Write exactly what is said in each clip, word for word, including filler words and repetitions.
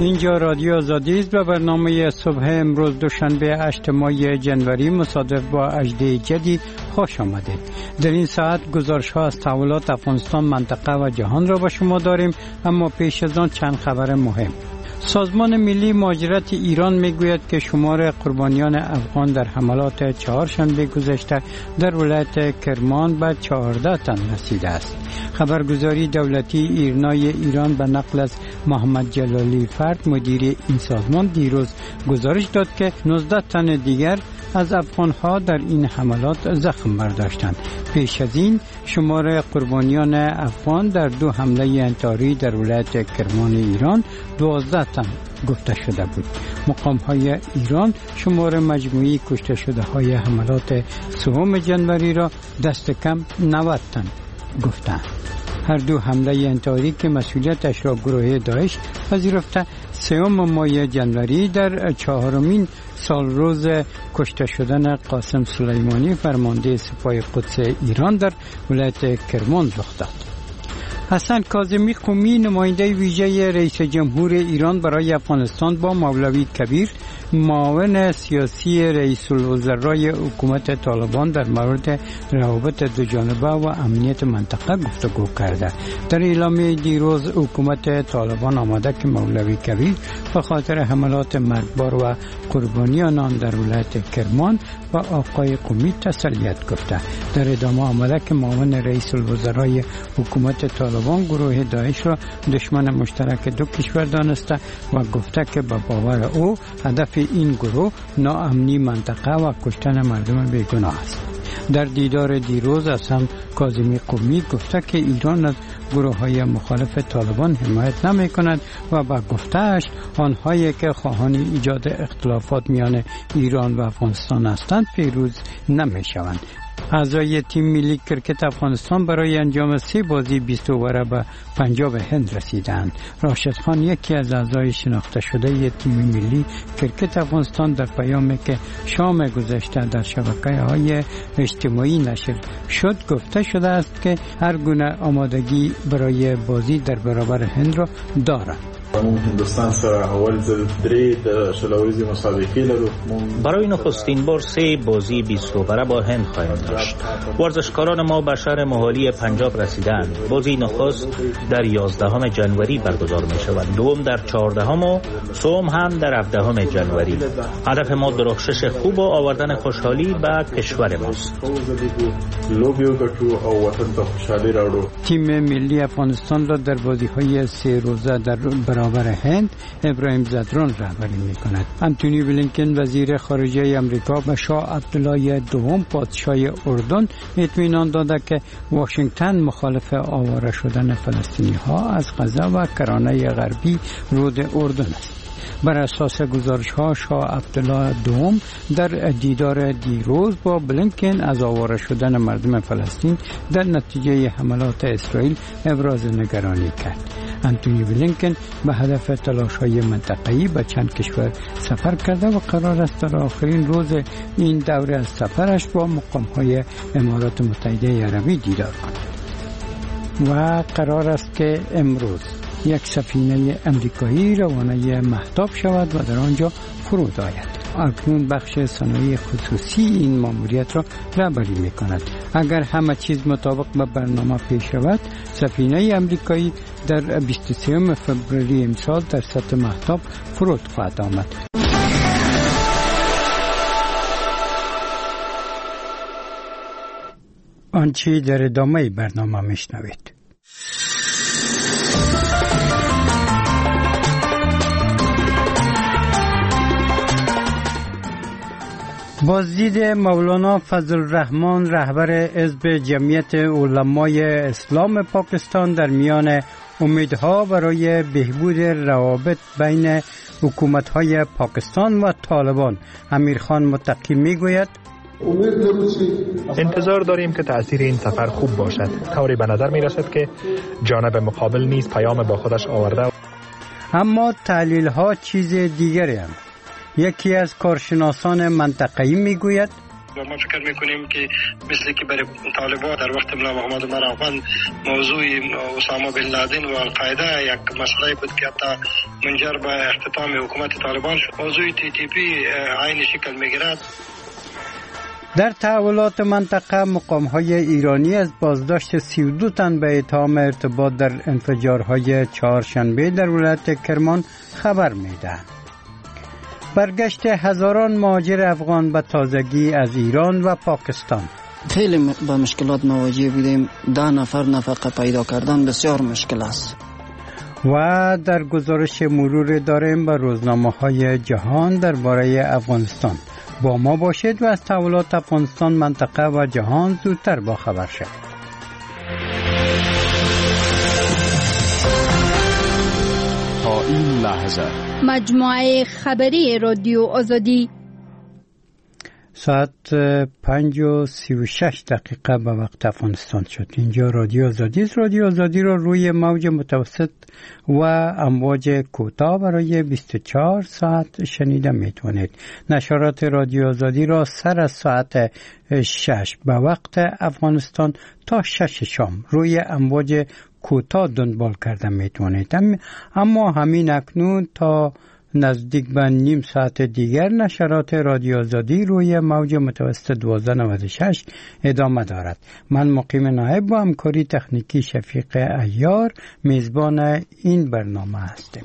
اینجا رادیو آزادی است و برنامه صبح امروز دوشنبه هشتم ماه جنوری مصادف با هجدهم جدی خوش آمدید. در این ساعت گزارش ها از تحولات افغانستان، منطقه و جهان را با شما داریم، اما پیش از آن چند خبر مهم. سازمان ملی مهاجرت ایران میگوید که شمار قربانیان افغان در حملات چهارشنبه گذشته در ولایت کرمان به چهارده تن رسیده است. خبرگزاری دولتی ایرنای ایران به نقل از محمد جلالی فرد مدیر این سازمان دیروز گزارش داد که نوزده تن دیگر از افغانها در این حملات زخم برداشتند. پیش از این شمار قربانیان افغان در دو حمله انتحاری در ولایت کرمان ایران دوازده تن گفته شده بود. مقام های ایران شمار مجموعی کشته شده های حملات سوم جنوری را دست کم نود تن گفتند. هر دو حمله انتحاری که مسئولیتش را گروه داعش پذیرفته سوم ماه جنوری در چهارمین سال روز کشته شدن قاسم سلیمانی فرمانده سپاه قدس ایران در ولایت کرمان رخ داد. حسن کاظمی قمی نماینده ویژه رئیس جمهور ایران برای افغانستان با مولوی کبیر معاون سیاسی رئیس الوزرای حکومت طالبان در مورد روابط دوجانبه و امنیت منطقه گفتگو کرده. در اعلامیه دیروز حکومت طالبان آمده که مولوی کبیر به خاطر حملات مرگبار و قربانیان آن در ولایت کرمان و آقای قمی تسلیت گفته. در ادامه آمده که معاون رئیس الوزرای حکومت طالبان گروه داعش را دشمن مشترک دو کشور دانسته و گفته که به باور او هدف این گروه ناامنی منطقه و کشتن مردم بیگناه است. در دیدار دیروز حسن کاظمی قمی گفته که ایران از گروه های مخالف طالبان حمایت نمی کند و با گفتهش آنهایی که خواهان ایجاد اختلافات میان ایران و افغانستان هستند پیروز نمی شوند. اعضای تیم ملی کرکت افغانستان برای انجام سه بازی بیست اووره به پنجاب هند رسیدند. راشد خان یکی از اعضای شناخته شده تیم ملی کرکت افغانستان در پیامی که شام گذشته در شبکه‌های اجتماعی نشر شد گفته شده است که هر گونه آمادگی برای بازی در برابر هند را دارد. هندوستان سره اول ځل درې د شلوريزي مسابقې لرو. برای نخستین بار سه بازی بیست اووره با هند خواهیم داشت. ورزشکاران ما به شهر موهالی پنجاب رسیدند. بازی نخست در یازدهم جنوری برگزار می شود، دوم در چهاردهم و سوم هم در هفدهم جنوری. هدف ما درخشش خوب و آوردن خوشحالی به کشور ماست. تیم ملی افغانستان را در بازی‌های سه روزه در برابر هند ابراهیم زدران رهبری می‌کند. انتونی بلینکن وزیر خارجه آمریکا به شاه عبدالله دوم پادشاه اردن اطمینان داده که واشنگتن مخالف آواره شدن فلسطینی‌ها از غزه و کرانه غربی رود اردن است. بر اساس گزارش ها شاه عبدالله دوم در دیدار دیروز با بلینکن از آواره شدن مردم فلسطین در نتیجه حملات اسرائیل ابراز نگرانی کرد. انتونی بلینکن به هدف تلاش های منطقه‌ای به چند کشور سفر کرده و قرار است در آخرین روز این دوره از سفرش با مقام های امارات متحده عربی دیدار کند. و قرار است که امروز یک سفینه امریکایی روانه مهتاب شود و در آنجا فرود آید. اکنون بخش صنایع خصوصی این ماموریت را رهبری می کند. اگر همه چیز مطابق به برنامه پیش رود، سفینه امریکایی در بیست و سوم فوریه امسال در سطح مهتاب فرود خواهد آمد. آنچه در ادامه برنامه میشنوید. بازدید مولانا فضل الرحمن رهبر حزب جمعیت علمای اسلام پاکستان در میان امیدها برای بهبود روابط بین حکومت‌های پاکستان و طالبان. امیرخان متقی میگوید انتظار داریم که تأثیر این سفر خوب باشد. طوری به نظر می رسد که جانب مقابل نیز پیام با خودش آورده، اما تحلیل ها چیز دیگری هم. یکی از کارشناسان منطقه‌ای میگوید و ما فکر میکنیم که مثل که برای طالبان در وقت مولا محمد عمر افغان موضوع اسامه بن لادن و القاعده یک مسئله بود که حتی منجر به اختتام حکومت طالبان شد. موضوع تی تی پی عین شکل میگیرد. در تحولات منطقه مقام‌های ایرانی از بازداشت سی و دو تن به اتهام ارتباط در انفجارهای چهارشنبه در ولایت کرمان خبر می‌دهند. برگشت هزاران مهاجر افغان به تازگی از ایران و پاکستان. خیلی با مشکلات مواجه بودیم. ده نفر نفقه پیدا کردن بسیار مشکل است. و در گزارش مرور داریم به روزنامه‌های جهان درباره افغانستان. با ما باشید و از تحولات افغانستان، منطقه و جهان زودتر با خبر شد. تا این لحظه مجموعه خبری رادیو آزادی ساعت پنج و سی و شش دقیقه به وقت افغانستان شد. اینجا رادیو آزادی است. رادیو آزادی را روی موج متوسط و امواج کوتاه برای بیست و چهار ساعت شنیده میتونید. نشرات رادیو آزادی را سر از ساعت شش به وقت افغانستان تا شش شام روی امواج کوتاه دنبال کرده میتونید. اما همین اکنون تا نزدیک به نیم ساعت دیگر نشرات رادیو آزادی روی موج متوسط دویست و نود و شش ادامه دارد. من مقیم نایب با همکاری تکنیکی شفیق عیار میزبان این برنامه هستم.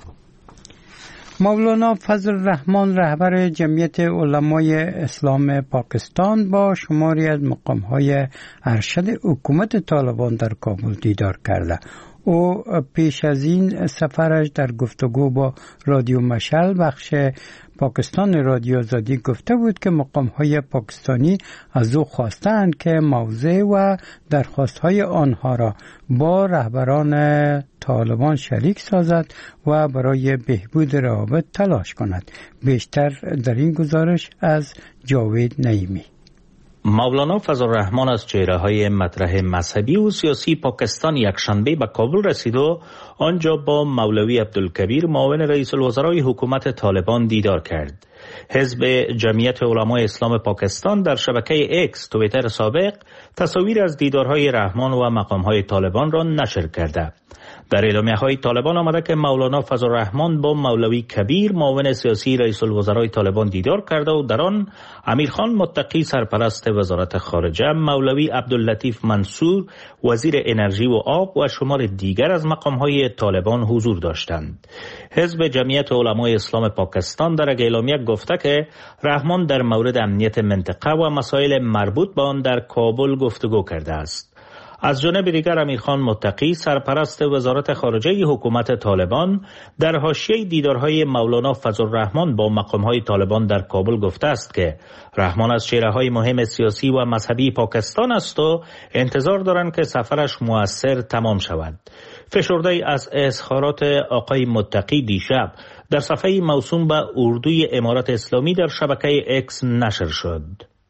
مولانا فضل الرحمن رهبر جمعیت علمای اسلام پاکستان با شماری از مقام‌های ارشد حکومت طالبان در کابل دیدار کرده. او پیش از این سفرش در گفتگو با رادیو مشعل بخش پاکستان رادیو آزادی گفته بود که مقام‌های پاکستانی از او خواستند که موضع و درخواست‌های آنها را با رهبران طالبان شریک سازد و برای بهبود روابط تلاش کند. بیشتر در این گزارش از جاوید نعیمی. مولانا فضل الرحمن از چهره‌های مطرح مذهبی و سیاسی پاکستان یکشنبه به کابل رسید و آنجا با مولوی عبدالکبیر معاون رئیس الوزرای حکومت طالبان دیدار کرد. حزب جمعیت علمای اسلام پاکستان در شبکه اکس توییتر سابق تصاویر از دیدارهای رحمان و مقامهای طالبان را نشر کرده. در اعلامیه‌های طالبان آمده که مولانا فضل الرحمن با مولوی کبیر معاون سیاسی رئیس الوزرای طالبان دیدار کرده و در آن امیرخان متقی سرپرست وزارت خارجه، مولوی عبداللطیف منصور وزیر انرژی و آب و شمار دیگر از مقام‌های طالبان حضور داشتند. حزب جمعیت علمای اسلام پاکستان در اعلامیه گفته که رحمان در مورد امنیت منطقه و مسائل مربوط به آن در کابل گفتگو کرده است. از جانب دیگر امیرخان متقی سرپرست وزارت خارجه حکومت طالبان در حاشیه دیدارهای مولانا فضل الرحمن با مقامهای طالبان در کابل گفته است که رحمان از چهره‌های مهم سیاسی و مذهبی پاکستان است و انتظار دارند که سفرش مؤثر تمام شود. فشرده از اظهارات آقای متقی دیشب در صفحه موسوم به اردوی امارات اسلامی در شبکه اکس نشر شد.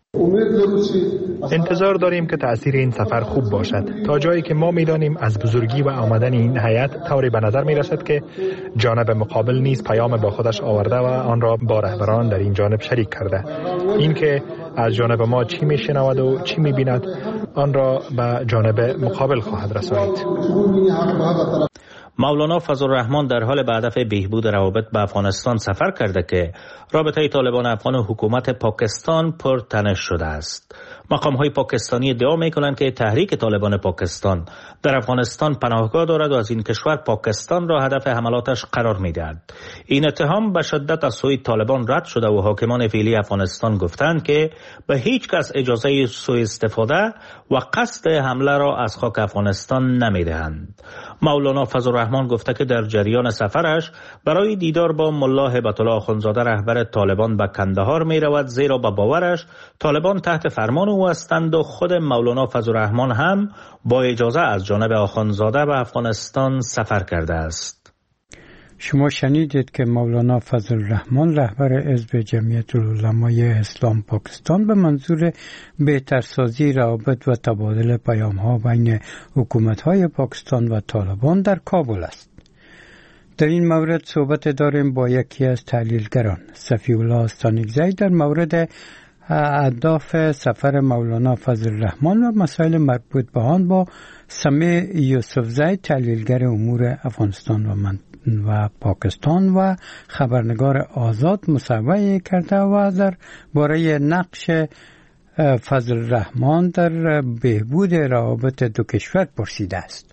انتظار داریم که تأثیر این سفر خوب باشد تا جایی که ما می‌دانیم از بزرگی و آمدن این هیئت طوری به نظر می‌رسد که جانب مقابل نیز پیام با خودش آورده و آن را با رهبران در این جانب شریک کرده. این که از جانب ما چی می‌شنود و چی می‌بیند آن را به جانب مقابل خواهد رسانید. مولانا فضل الرحمن در حال به هدف بهبود روابط با افغانستان سفر کرده که رابطه طالبان افغان و حکومت پاکستان پرتنش شده است. مقام‌های پاکستانی ادعا می‌کنند که تحریک طالبان پاکستان در افغانستان پناهگاه دارد و از این کشور پاکستان را هدف حملاتش قرار می‌دهد. این اتهام به شدت از سوی طالبان رد شده و حاکمان فعلی افغانستان گفتند که به هیچ کس اجازه سوء استفاده و قصد حمله را از خاک افغانستان نمی‌دهند. مولانا فضل الرحمن گفته که در جریان سفرش برای دیدار با ملا هیبت الله آخوندزاده رهبر طالبان به کندهار می رود، زیرا به باورش طالبان تحت فرمان او هستند و خود مولانا فضل الرحمن هم با اجازه از جانب آخوندزاده به افغانستان سفر کرده است. شما شنیدید که مولانا فضل الرحمن رهبر حزب جمعیت العلمای اسلام پاکستان به منظور بهترسازی روابط و تبادل پیام‌ها بین حکومت‌های پاکستان و طالبان در کابل است. در این مورد صحبت داریم با یکی از تحلیلگران، صفی الله استانکزی، در مورد اهداف سفر مولانا فضل الرحمن و مسائل مربوط به آن با سمیع یوسفزی، تحلیلگر امور افغانستان و من و پاکستان و خبرنگار آزاد مصاحبه کرده و در باره نقش فضل الرحمن در بهبود روابط دو کشور پرسیده است.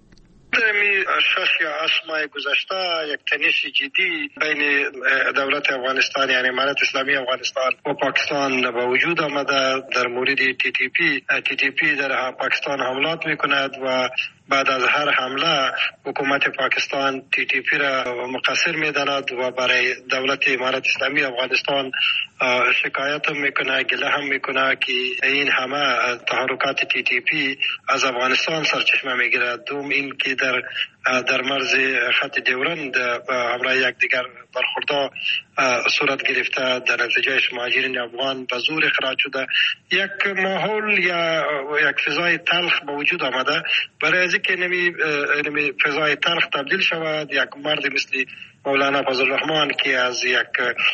شش یا هشت ماه گذشته یک تنش جدی بین دولت افغانستان یعنی امارت اسلامی افغانستان و پاکستان به وجود آمده در مورد تی تی پی. تی تی پی در پاکستان حملات میکند و بعد از هر حمله حکومت پاکستان تی تی پی را مقصر میداند و برای دولت امارت اسلامی افغانستان شکایت هم میکنه، گله هم میکنه که این همه تحرکات تی تی پی از افغانستان سرچشمه میگیرد. دوم این که در در مرز خط ډیورند همراه یکدیگر برخوردها صورت گرفته، در نتیجهش مهاجرین افغان به زور اخراج شده. یک ماحول یا یک فضای تلخ به وجود آمده. برای از اینکه نمی نمی فضای تلخ تبدیل شود، یک مرد مثل مولانا فضل الرحمن که از یک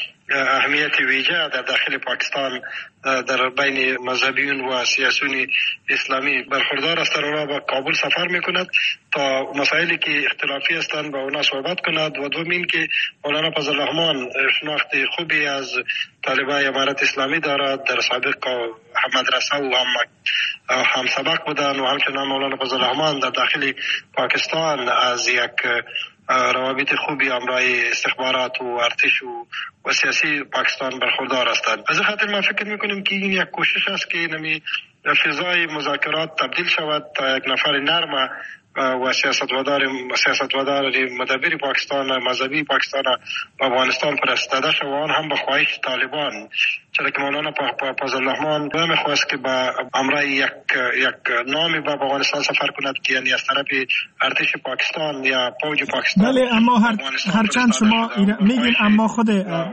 اهمیت ویژه در داخل پاکستان در بین مذهبیون و سیاسیون اسلامی برخوردار است، اونا به کابل سفر میکند تا مسائلی که اختلافی هستند با اونا صحبت کند. و دومین که مولانا فضل الرحمن شناخت خوبی از طالبان امارت اسلامی دارد، در سابق مدرسه و هم هم سبق بودن و همچنان مولانا فضل الرحمن در داخل پاکستان از یک روابط خوبی همراه استخبارات و ارتش و, و سیاسی پاکستان برخوردار هستند. از این خاطر ما فکر میکنیم که این یک کوشش است که نمی فضای مذاکرات تبدیل شود تا یک نفر نرم و سیاستمدار سیاستمدار مدبر پاکستان مذهبی پاکستان و افغانستان پرستاده شود، آن هم به خواهش طالبان. چرا که مولانا فضل الرحمن نمیخواست که با امرای یک یک نامی به افغانستان سفر کند که یعنی از طرف ارتش پاکستان یا فوج پاکستان. بله، اما هر هرچند شما میگین، اما خود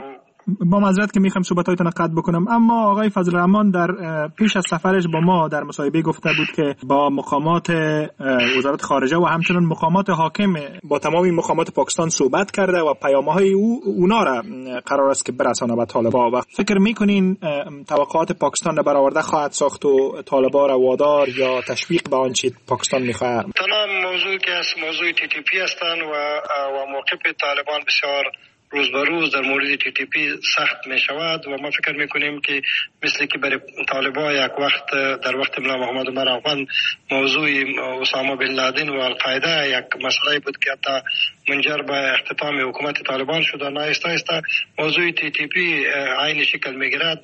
با معذرت که میخوام صحبتاتون قطع بکنم، اما آقای فضل الرحمن در پیش از سفرش با ما در مصاحبه گفته بود که با مقامات وزارت خارجه و همچنین مقامات حاکم با تمامی مقامات پاکستان صحبت کرده و پیام‌های او اونا را قرار است که برسانه به طالبان. و فکر میکنین توقعات پاکستان را برآورده خواهد ساخت و طالبان را وادار یا تشویق به آنچه پاکستان میخواهد؟ تمام موضوعی که از موضوع تی تی پی هستند و و موقف طالبان بسیار روز به روز در مورد تی تی پی سخت می شود و ما فکر می کنیم که مثل که برای طالبان یک وقت در وقت ملا محمد عمر افغان موضوع اسامه بن لادن و القاعده یک مسئله بود که حتی منجر به اختتام حکومت طالبان شده، نه آهسته آهسته موضوع تی تی پی عین شکل می گیرد.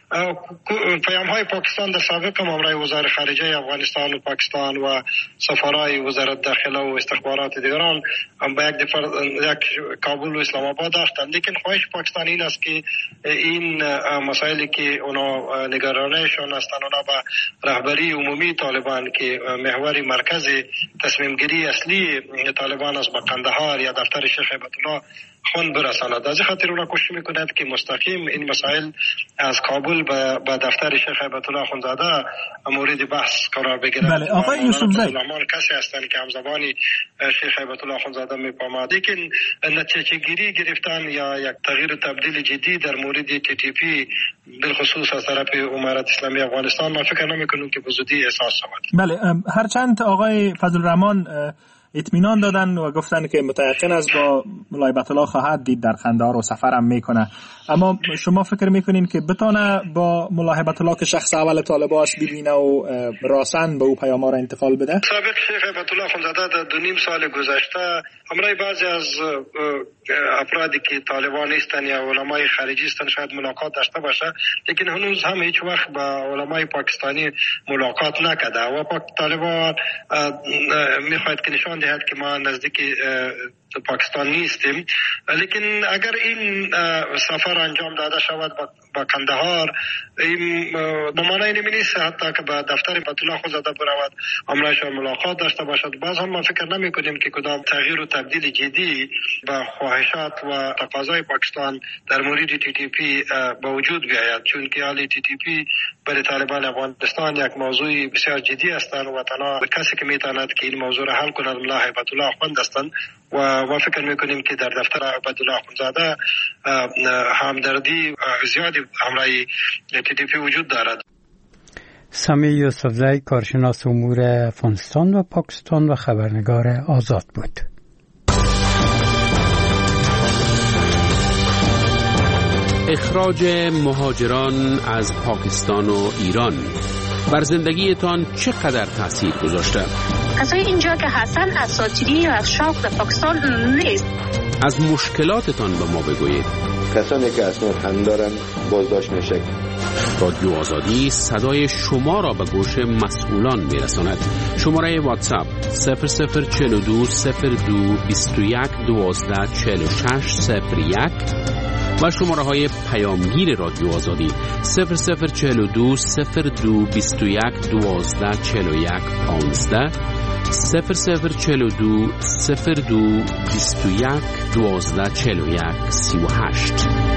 پیام های پاکستان در سابق هم امرای وزارت خارجه افغانستان و پاکستان و سفرای وزارت داخله و استخبارات دیگران با یک دفعه یک کابل و اسلام آباد داشتند. لیکن خواهش پاکستان این است که این مسائلی که اونا نگرانشان هستند اونا با رهبری عمومی طالبان که محور مرکز تصمیم گیری اصلی طالبان است با قندهار یا دفتر شیخ هیبت الله خون برساند. از این خاطر اونا کوشش میکند که مستقیم این مسائل از کابل به دفتر شیخ هیبت الله خونزاده مورد بحث قرار بگیرد. بله، آقای یوسفزی کسی هستند که همزبانی شیخ هیبت الله خونزاده میفهمد، لیکن نتیجه گیری گرفتن یا یک تغییر و تبدیل جدی در مورد تی تی پی بالخصوص از طرف امارت اسلامی افغانستان ما فکر نمیکنیم که به زودی احساس شود. بله، هرچند آقای فضل الرحمن اطمینان دادن و گفتن که متيقن است با مولای هیبت الله خواهد دید در قندهار و سفرم میکنه، اما شما فکر میکنین که بتونه با مولای هیبت الله که شخص اول طالبان است ببینه و راسن به او پیام‌ها را انتقال بده؟ سابق شیخ هیبت الله خونزاده در دو نیم سال گذشته همراه بعضی از افرادی که طالبان نیستن یا علمای خارجی هستن شاید ملاقات داشته باشه، لیکن هنوز هم هیچ وقت با علمای پاکستانی ملاقات نکرده و پاک طالبان میخواهد که نشان دهد که ما نزدیک پاکستان نیستیم. لیکن اگر این سفر انجام داده شود با قندهار، این به معنی نمی نیست حتی که به دفتر هیبت الله خونزاده برود امرایش ملاقات داشته باشد. باز هم ما فکر نمی کنیم که کدام تغییر و تبدیل جدی با خواهشات و تقاضای پاکستان در مورد تی تی پی با وجود بیاید، چون که حالی تی تی پی برای طالبان افغانستان یک موضوع بسیار جدی هستند و تنها کسی که میتواند که این موضوع را حل کند ملا هیبت الله خونزاده هستند و و فکر میکنیم که در دفتر عبدالله اخوندزاده همدردی زیادی همراه تی دی پی وجود دارد. سامی یوسفزئی کارشناس امور افغانستان و پاکستان و خبرنگار آزاد بود. اخراج مهاجران از پاکستان و ایران بر زندگیتان چقدر تاثیر گذاشته؟ کسایی اینجا که حسن اساطیری یا از شوق در پاکستان نیست. از مشکلاتتان به ما بگویید. کسانی که اسناد هم دارن بازداشت میشه. رادیو آزادی صدای شما را به گوش مسئولان میرساند. شماره واتساپ صفر صفر چهل و دو صفر دو بیست و یک دوازده چهل و شش صفر یک و شماره های پیامگیر رادیو آزادی صفر صفر چهل و دو صفر دو بیست و یک دوازده چهل و یک پانزده صفر صفر چهل و دو صفر دو بیست و یک دوازده چهل و یک سی و هشت.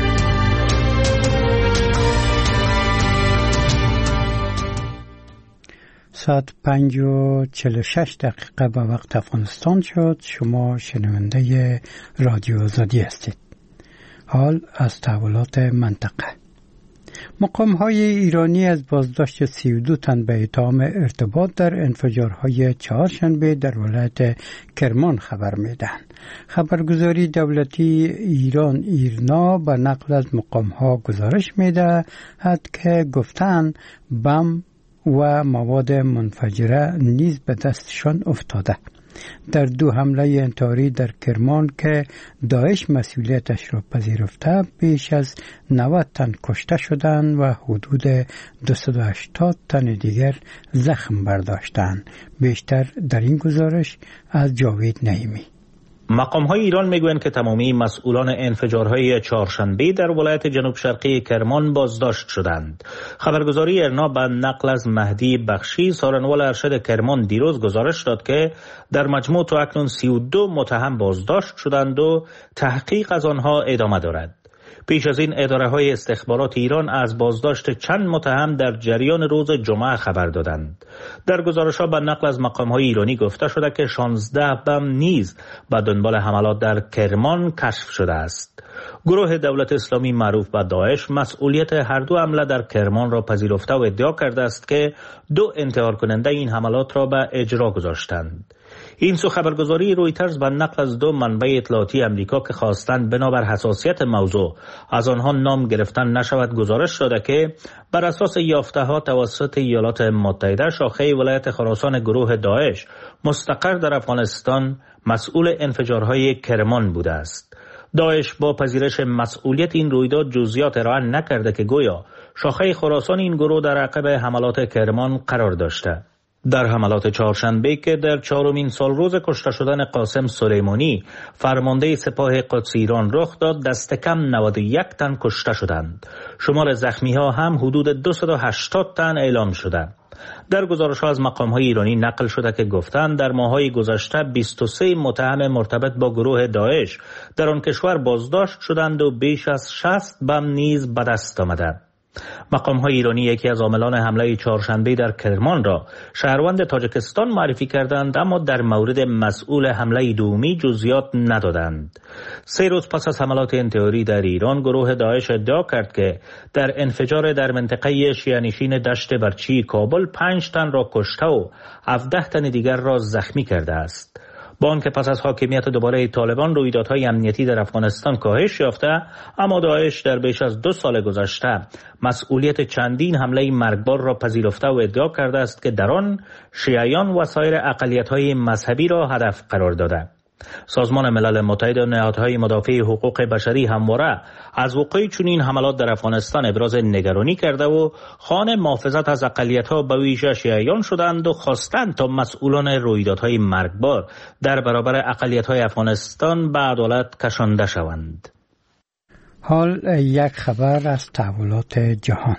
ساعت پنج و چهل و شش دقیقه به وقت افغانستان شد. شما شنونده رادیو آزادی هستید. حال از تحولات منطقه. مقام‌های ایرانی از بازداشت سی و دو تن به اتهام ارتباط در انفجارهای چهارشنبه در ولایت کرمان خبر میدهند. خبرگزاری دولتی ایران ایرنا به نقل از مقام‌ها گزارش میدهد که گفتند بم و مواد منفجره نیز به دستشان افتاده. در دو حمله انتحاری در کرمان که داعش مسئولیتش را پذیرفته بیش از نود تن کشته شدند و حدود دویست و هشتاد تن دیگر زخم برداشتند. بیشتر در این گزارش از جاوید نعیمی. مقام‌های ایران میگویند که تمامی مسئولان انفجارهای چهارشنبه در ولایت جنوب شرقی کرمان بازداشت شدند. خبرگزاری ارنا به نقل از مهدی بخشی سارنوال ارشد کرمان دیروز گزارش داد که در مجموع تا اکنون سی و دو متهم بازداشت شدند و تحقیق از آنها ادامه دارد. پیش از این اداره‌های استخبارات ایران از بازداشت چند متهم در جریان روز جمعه خبر دادند. در گزارش‌ها به نقل از مقام‌های ایرانی گفته شده که شانزده بم نیز به دنبال حملات در کرمان کشف شده است. گروه دولت اسلامی معروف به داعش مسئولیت هر دو حمله در کرمان را پذیرفته و ادعا کرده است که دو انتحار کننده این حملات را به اجرا گذاشتند. این سو خبرگزاری رویترز به نقل از دو منبع اطلاعاتی امریکا که خواستند بنابر حساسیت موضوع از آنها نام گرفتن نشود گزارش داده که بر اساس یافته ها توسط ایالات متحده شاخه ولایت خراسان گروه داعش مستقر در افغانستان مسئول انفجارهای کرمان بوده است. داعش با پذیرش مسئولیت این رویداد جزئیات ارائه نکرده که گویا شاخه خراسان این گروه در عقب حملات کرمان قرار داشته. در حملات چهارشنبه که در چهارمین سال روز کشته شدن قاسم سلیمانی فرمانده سپاه قدس ایران رخ داد دست کم نود و یک تن کشته شدند. شمار زخمی ها هم حدود دویست و هشتاد تن اعلام شده. در گزارش ها از مقام های ایرانی نقل شده که گفتند در ماهای گذشته بیست و سه متهم مرتبط با گروه داعش در آن کشور بازداشت شدند و بیش از شصت بم نیز به دست آمده. مقام‌های ایرانی یکی از عاملان حمله چهارشنبه در کرمان را شهروند تاجیکستان معرفی کردند، اما در مورد مسئول حمله دومی جزئیات ندادند. سه روز پس از حملات انتحاری در ایران گروه داعش ادعا کرد که در انفجار در منطقه شیعه‌نشین دشت برچی کابل پنج تن را کشته و هفده تن دیگر را زخمی کرده است. با آنکه پس از حاکمیت دوباره طالبان رویدادهای امنیتی در افغانستان کاهش یافته، اما داعش در بیش از دو سال گذشته مسئولیت چندین حمله مرگبار را پذیرفته و ادعا کرده است که در آن شیعیان و سایر اقلیت‌های مذهبی را هدف قرار داده. سازمان ملل متحد و نهادهای مدافع حقوق بشری همواره از وقوع چنین حملات در افغانستان ابراز نگرانی کرده و خواهان محافظت از اقلیت‌ها به ویژه شیعیان شدند و خواستند تا مسئولان رویدادهای مرگبار در برابر اقلیت‌های افغانستان به عدالت کشانده شوند. حال یک خبر از تحولات جهان.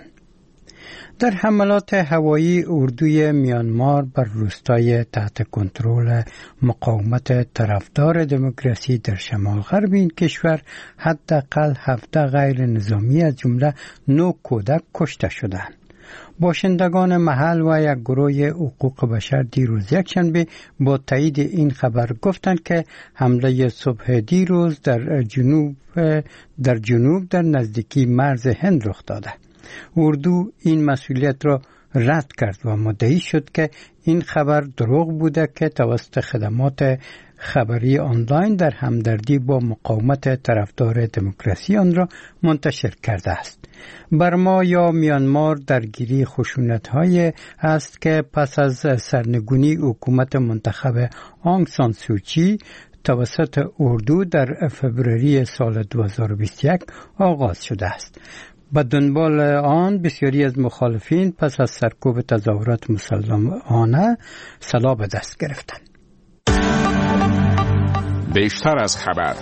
در حملات هوایی اردوی میانمار بر روستای تحت کنترل مقاومت طرفدار دموکراسی در شمال غرب این کشور حداقل هفده غیر نظامی از جمله نه کودک کشته شدند. باشندگان محل و یک گروه حقوق بشر دیروز یکشنبه با تایید این خبر گفتند که حمله صبح دیروز در جنوب در جنوب در نزدیکی مرز هند رخ داده. اردو این مسئولیت را رد کرد و مدعی شد که این خبر دروغ بوده که توسط خدمات خبری آنلاین در همدردی با مقاومت طرفدار دموکراسی آن را منتشر کرده است. برما یا میانمار درگیری خشونت‌های است که پس از سرنگونی حکومت منتخب آنگ سان سوچی توسط اردو در فوریه سال دو هزار و بیست و یک آغاز شده است. به دنبال آن بسیاری از مخالفین پس از سرکوب تظاهرات مسلحانه سلاح به دست گرفتند. بیشتر از خبر.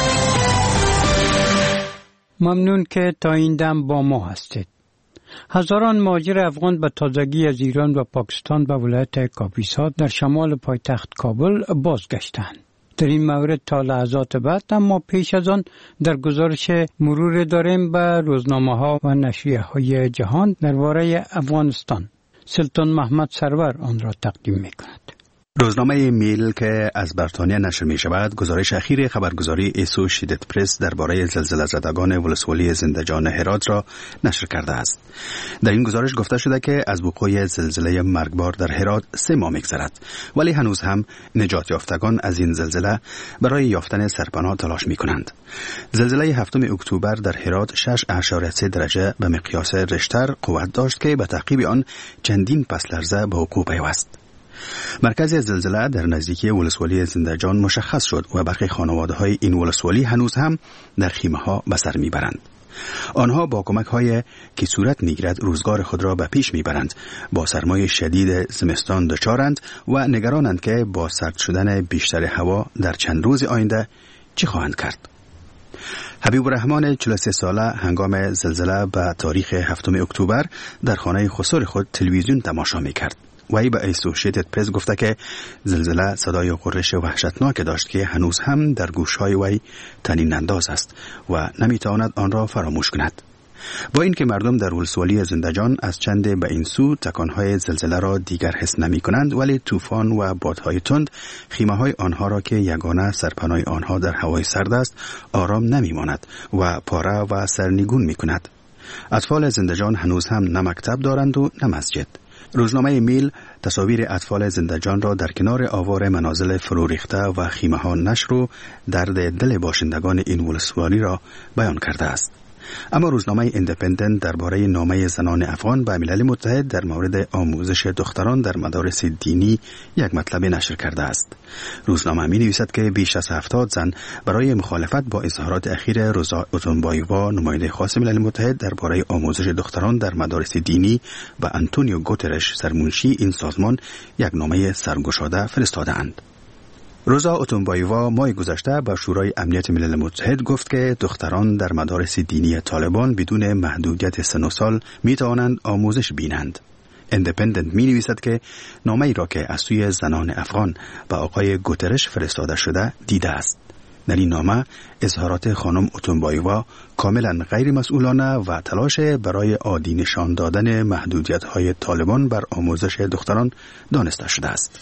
ممنون که تا این دم با ما هستید. هزاران مهاجر افغان به تازگی از ایران و پاکستان به ولایت کاپیسا در شمال پایتخت کابل بازگشتند. در این مورد تا لحظات بعد، اما پیش از آن در گزارش مرور داریم به روزنامه ها و نشریه های جهان درباره افغانستان. سلطان محمد سرور آن را تقدیم می کند. روزنامه میل که از بریتانیا نشر می شود گزارش اخیر خبرگزاری اسوسییتد پرس درباره زلزله زدگان ولسوالی زندجان هرات را نشر کرده است. در این گزارش گفته شده که از وقوع زلزله مرگبار در هرات سه ماه می‌گذرد، ولی هنوز هم نجات یافتگان از این زلزله برای یافتن سرپناه تلاش می‌کنند. زلزله هفتم اکتبر در هرات شش اشاره سه درجه به مقیاس ریشتر قوت داشت که به تعقیب آن چندین پس لرزه به وقوع پیوست. مرکز زلزله در نزدیکی ولسوالی زندجان مشخص شد و برخی خانواده‌های این ولسوالی هنوز هم در خیمه‌ها به سر می‌برند. آنها با کمک‌های که صورت می‌گیرد روزگار خود را به پیش می‌برند، با سرمای شدید زمستان دچارند و نگرانند که با سرد شدن بیشتر هوا در چند روز آینده چه خواهند کرد. حبیب الرحمن چهل و سه ساله هنگام زلزله به تاریخ هفتم اکتبر در خانه خسر خود تلویزیون تماشا می‌کرد. وی به اسوسییتد پرس گفته که زلزله صدای غرش وحشتناک داشت که هنوز هم در گوش‌های وی طنین انداز است و نمیتواند آن را فراموش کند. با اینکه مردم در ولسوالی زندجان از چند به این سو تکانهای زلزله را دیگر حس نمی کنند، ولی طوفان و بادهای تند خیمه‌های آنها را که یگانه سرپناه آنها در هوای سرد است آرام نمی ماند و پاره و سرنگون می کند. اطفال زندجان هنوز هم نه مکتب دارند و نه مسجد. روزنامه میل تصاویر اطفال زندجان را در کنار آوار منازل فرو ریخته و خیمه ها نشر و درد دل باشندگان این ولسوالی را بیان کرده است. اما روزنامه ایندیپندنت درباره نامه زنان افغان به ملل متحد در مورد آموزش دختران در مدارس دینی یک مطلب نشر کرده است. روزنامه می نویسد که بیش از هفتاد زن برای مخالفت با اظهارات اخیر روزا اوتونبایووا نماینده خاص ملل متحد درباره آموزش دختران در مدارس دینی و آنتونیو گوترش سرمنشی این سازمان یک نامه سرگشاده فرستاده‌اند. روزا اوتونبایووا ماه گذشته به شورای امنیت ملل متحد گفت که دختران در مدارس دینی طالبان بدون محدودیت سن و سال می توانند آموزش بینند. ایندیپندنت می نویسد که نامه‌ای را که از سوی زنان افغان به آقای گوترش فرستاده شده دیده است. در این نامه اظهارات خانم اوتونبایووا کاملا غیر مسئولانه و تلاش برای عادی نشان دادن محدودیت‌های طالبان بر آموزش دختران دانسته شده است.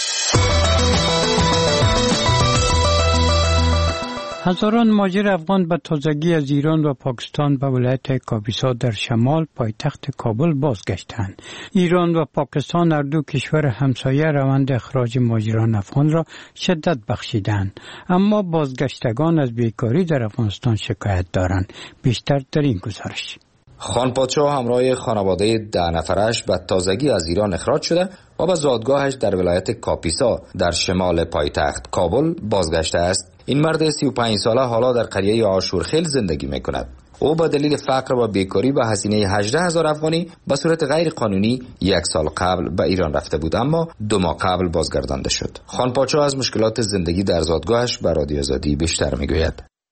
هزاران مهاجر افغان به تازگی از ایران و پاکستان به ولایت کاپیسا در شمال پایتخت کابل بازگشتند. ایران و پاکستان هر دو کشور همسایه روند اخراج مهاجران افغان را شدت بخشیدند، اما بازگشتگان از بیکاری در افغانستان شکایت دارند. بیشتر در این گزارش. خان پادشاه همراه خانواده ده نفرش به تازگی از ایران اخراج شده و به زادگاهش در ولایت کاپیسا در شمال پایتخت کابل بازگشته است. این مرد سی و پنج ساله حالا در قریه آشورخیل زندگی می کند. او به دلیل فقر و بیکاری به هزینه هجده هزار افغانی به صورت غیر قانونی یک سال قبل به ایران رفته بود، اما دو ماه قبل بازگردانده شد. خان پادشاه از مشکلات زندگی در زادگاهش به رادیو آزادی بیشتر می گوید.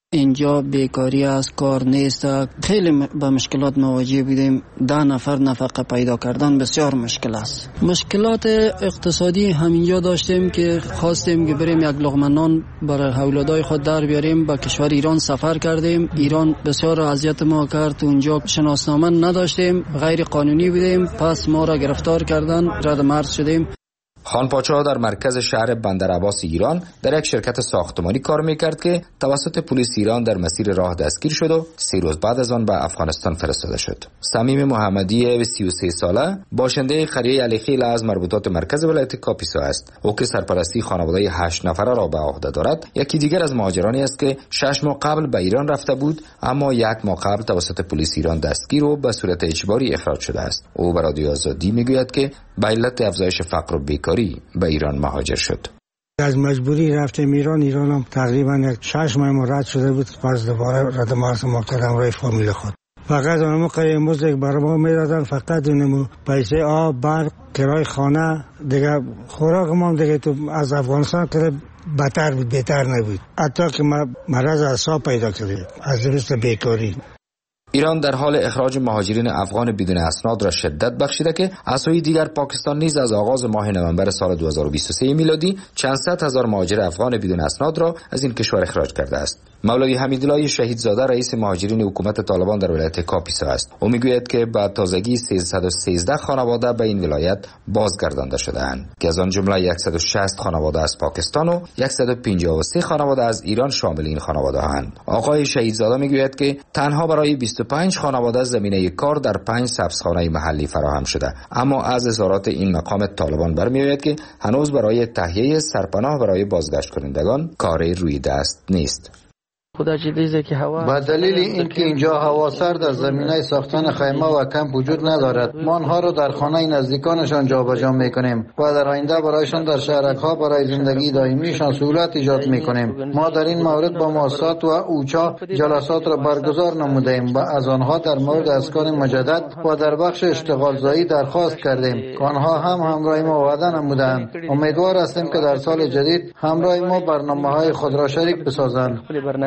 اینجا بیکاری است، کار نیست، خیلی با مشکلات مواجه بودیم. ده نفر نفقه پیدا کردن بسیار مشکل است. مشکلات اقتصادی همینجا داشتیم که خواستیم که بریم یک لقمه نان برای اولادای خود در بیاریم. با کشور ایران سفر کردیم. ایران بسیار اذیت ما کرد. اونجا شناسنامه نداشتیم، غیر قانونی بودیم، پس ما را گرفتار کردن، رد مرز شدیم. خان پاچا در مرکز شهر بندر عباس ایران در یک شرکت ساختمانی کار میکرد که توسط پلیس ایران در مسیر راه دستگیر شد و سی روز بعد از آن به افغانستان فرستاده شد. صمیم محمدی سی و سه ساله باشنده قریه علیخیل از مربوطات مرکز ولایت کاپیسا است. او که سرپرستی خانواده هشت نفره را به عهده دارد، یکی دیگر از مهاجرانی است که شش ماه قبل به ایران رفته بود اما یک ماه قبل توسط پلیس ایران دستگیر و به صورت اجباری اخراج شده است. او به رادیو آزادی میگوید که به علت افزایش فقر و بیکاری به ایران مهاجر شد. از مجبوری رفتیم ایران. ایران هم تقریبا یک شش ماه مرد شده بود. پس دوباره رد مرز ما کردم روی فامیل خود. فقط اونمو قریه مزدک برای ما میدادن، فقط اونمو پیسه آب، برق، کرای خانه، دیگه خوراک ما دیگه تو از افغانستان که بدتر بود، بهتر نبود. حتی که ما مرض اعصاب پیدا کردیم از روز بیکاری. ایران در حال اخراج مهاجرین افغان بدون اسناد را شدت بخشیده که از سوی دیگر پاکستان نیز از آغاز ماه نوامبر سال دو هزار و بیست و سه میلادی چند صد هزار مهاجر افغان بدون اسناد را از این کشور اخراج کرده است. مولوی حمیدالله شهیدزاده رئیس مهاجرین حکومت طالبان در ولایت کاپیسا است. او میگوید که با تازگی سیصد و سیزده خانواده به این ولایت بازگردانده شده‌اند که از آن جمله صد و شصت خانواده از پاکستان و صد و پنجاه و سه خانواده از ایران شامل این خانواده هستند. آقای شهیدزاده میگوید که تنها برای بیست و پنج خانواده زمینه کار در پنج سبزخانه محلی فراهم شده، اما از اظهارات این مقام طالبان برمیآید که هنوز برای تهیه سرپناه برای بازگشت کنندگان کاری روی دست نیست. با دلیل اینکه اینجا هوا سرد است، زمینه ساختن خیمه و کمپ وجود ندارد. ما آنها را در خانه نزدیکانشان جابجا میکنیم و در آینده برایشان در شهرک‌ها برای زندگی دائمیشان سهولت ایجاد میکنیم. ما در این مورد با مؤسسات و اوچا جلسات را برگزار نمودیم و از آنها در مورد اسکان مجدد و در بخش اشتغال زایی درخواست کردیم. آنها هم همراه ما وعده نمودند. امیدوار هستیم که در سال جدید همراه ما برنامه‌های خود را شریک بسازند.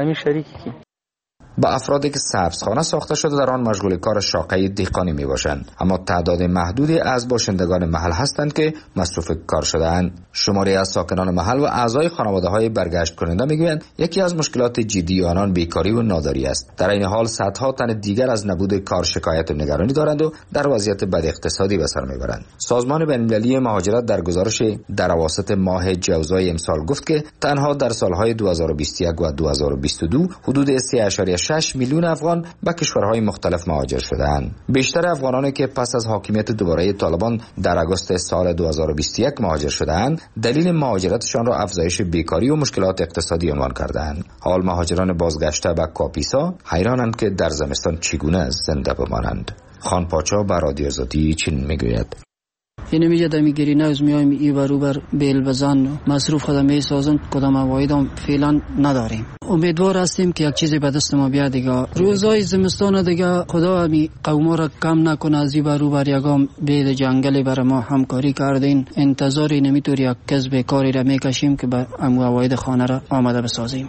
با افرادی که سبزخانه ساخته شده در آن مشغول کار شاقه دهقانی می باشند، اما تعداد محدودی از باشندگان محل هستند که مصروف کار شده‌اند. شماری از ساکنان محل و اعضای خانواده های برگشت کننده میگویند یکی از مشکلات جدی آنان بیکاری و ناداری است. در این حال صدها تن دیگر از نبود کار شکایت و نگرانی دارند و در وضعیت بد اقتصادی به سر میبرند. سازمان بین‌المللی مهاجرت در گزارش در اواسط ماه جوزای امسال گفت که تنها در سالهای دو هزار و بیست و یک و دو هزار و بیست و دو حدود سه اشاریه شش میلیون افغان به کشورهای مختلف مهاجر شده‌اند. بیشتر افغانانی که پس از حاکمیت دوباره طالبان در آگوست سال دو هزار و بیست و یک مهاجر شده‌اند، دلیل مهاجرتشان را افزایش بیکاری و مشکلات اقتصادی عنوان کرده‌اند. حال مهاجران بازگشته به کاپیسا حیرانند که در زمستان چگونه زنده بمانند. خان پاچا به رادیو آزادی چین میگوید: اینه میگه دمی گرینه از میایم ای بروبر بیل بزن مصروف خودم میسازم، کدام عوایدم فعلا نداریم. امیدوار هستیم که یک چیزی به دست ما بیاد دیگه. روزای زمستان دیگه خدا همی قوما را کم نکنه از ای بروبر یگام بیل جنگلی برای ما همکاری کردین. انتظاری نمیتور یک کسب کاری را میکشیم که به امو عواید خانه را آماده بسازیم.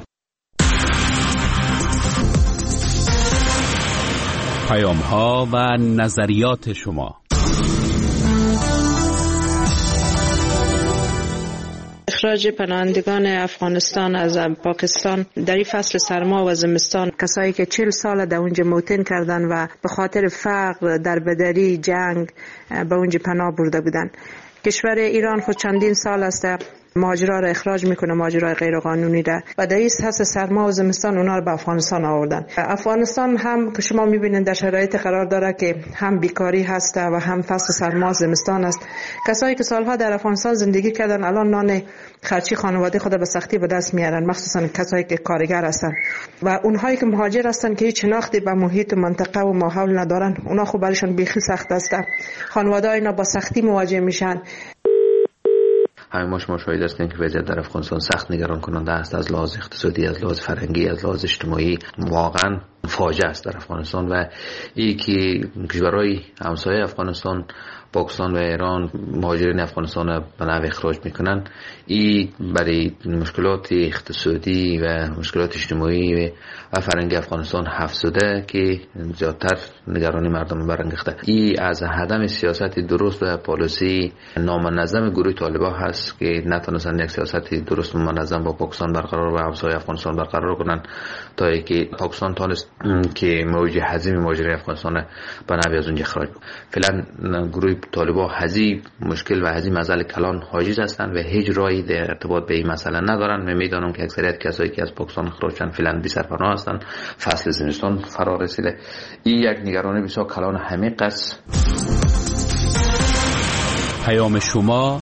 پیام ها و نظریات شما. اخراج پناهندگان افغانستان از پاکستان در این فصل سرما و زمستان، کسایی که چهل سال در اونجا موتن کردن و به خاطر فقر، دربدری، جنگ به اونجا پناه برده بودن. کشور ایران خود چندین سال است مهاجرا را اخراج میکنه، مهاجرای غیر قانونی را، و در این فصل سرما و زمستان اونا رو به افغانستان آوردن. افغانستان هم که شما میبینید در شرایط قرار داره که هم بیکاری هست و هم فصل سرما و زمستان است. کسایی که سالها در افغانستان زندگی کردن الان نان خرچی خانواده خود به سختی به دست میارن، مخصوصا کسایی که کارگر هستن و اونهایی که مهاجر هستن که هیچ شناختی به محیط و منطقه و ماحول ندارن، اونا خب برایشون بیخی سخت است. خانواده اینا با سختی مواجه میشن. همه شما شاهد هستین که وضعیت در افغانستان سخت نگران کننده است، از لحاظ اقتصادی، از لحاظ فرهنگی، از لحاظ اجتماعی. واقعا فاجعه است در افغانستان و این که کشورهای همسایه افغانستان، پاکستان و ایران مهاجرین افغانستان را به نحو اخراج میکنن، این برای مشکلات اقتصادی و مشکلات اجتماعی و فرهنگی افغانستان افزوده که زیادتر نگرانی مردم برانگیخته. این از عدم سیاست درست و پالیسی نامنظم گروه طالبان هست که نتونستن یک سیاست درست و منظم با پاکستان برقرار و همسایه افغانستان برقرار کنن تا اینکه پاکستان تونست که موج حزیم مهاجرین افغانستان به نحو از اونجا اخراج. فعلا گروه طالبان هزی مشکل و هزی مسئله کلان حاجز هستند و هیچ راهی در ارتباط به این مسئله ندارن. من میدانم که اکثریت کسایی که از پاکستان اخراج شدن فعلا بی سرپناه هستند، فصل زمستان فرا رسیده. این یک نگرانی بسیار کلان عمیق است. پیام شما